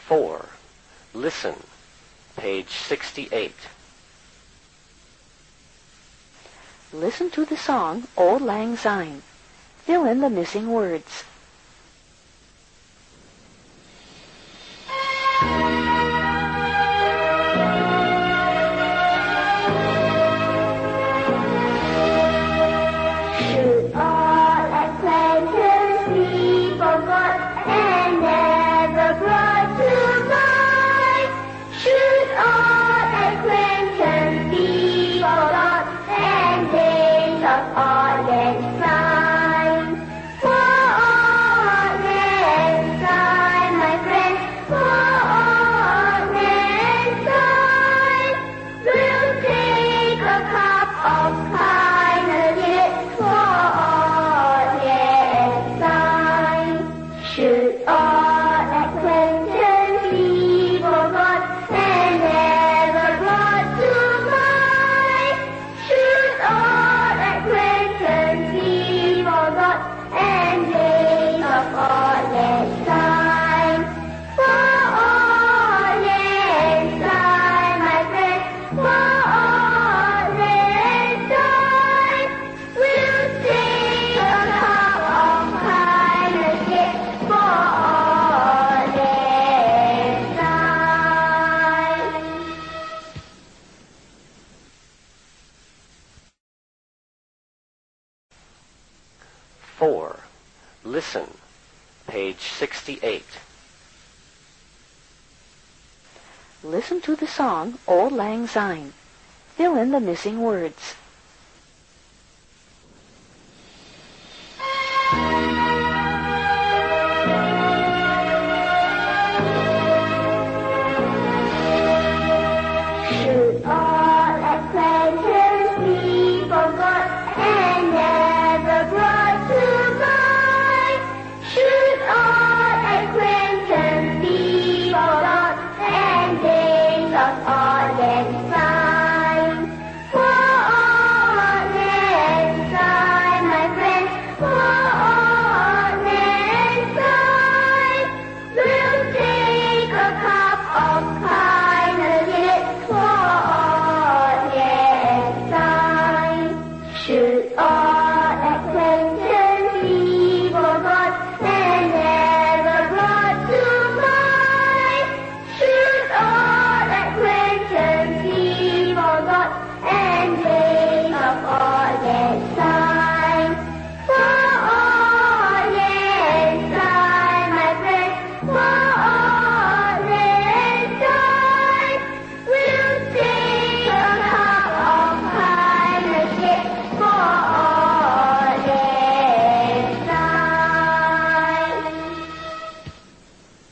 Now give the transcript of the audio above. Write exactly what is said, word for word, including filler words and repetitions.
Four. Listen. Page sixty-eight. Listen to the song Auld Lang Syne. Fill in the missing words. Should all acquaintance be forgot and never brought to mind? Should all acquaintance be forgot and days of old and time? For old and time, my friend, for old and time, we'll take a cup of kindness for old and time. Should all acquaintance be forgot and never brought to mind? Should all acquaintance be forgot and days of old and time? For old and time, my friend, for old and time, we'll take a cup of kindness yet for old and time. Four. Listen. Page sixty-eight. Listen to the song Auld Lang Syne. Fill in the missing words.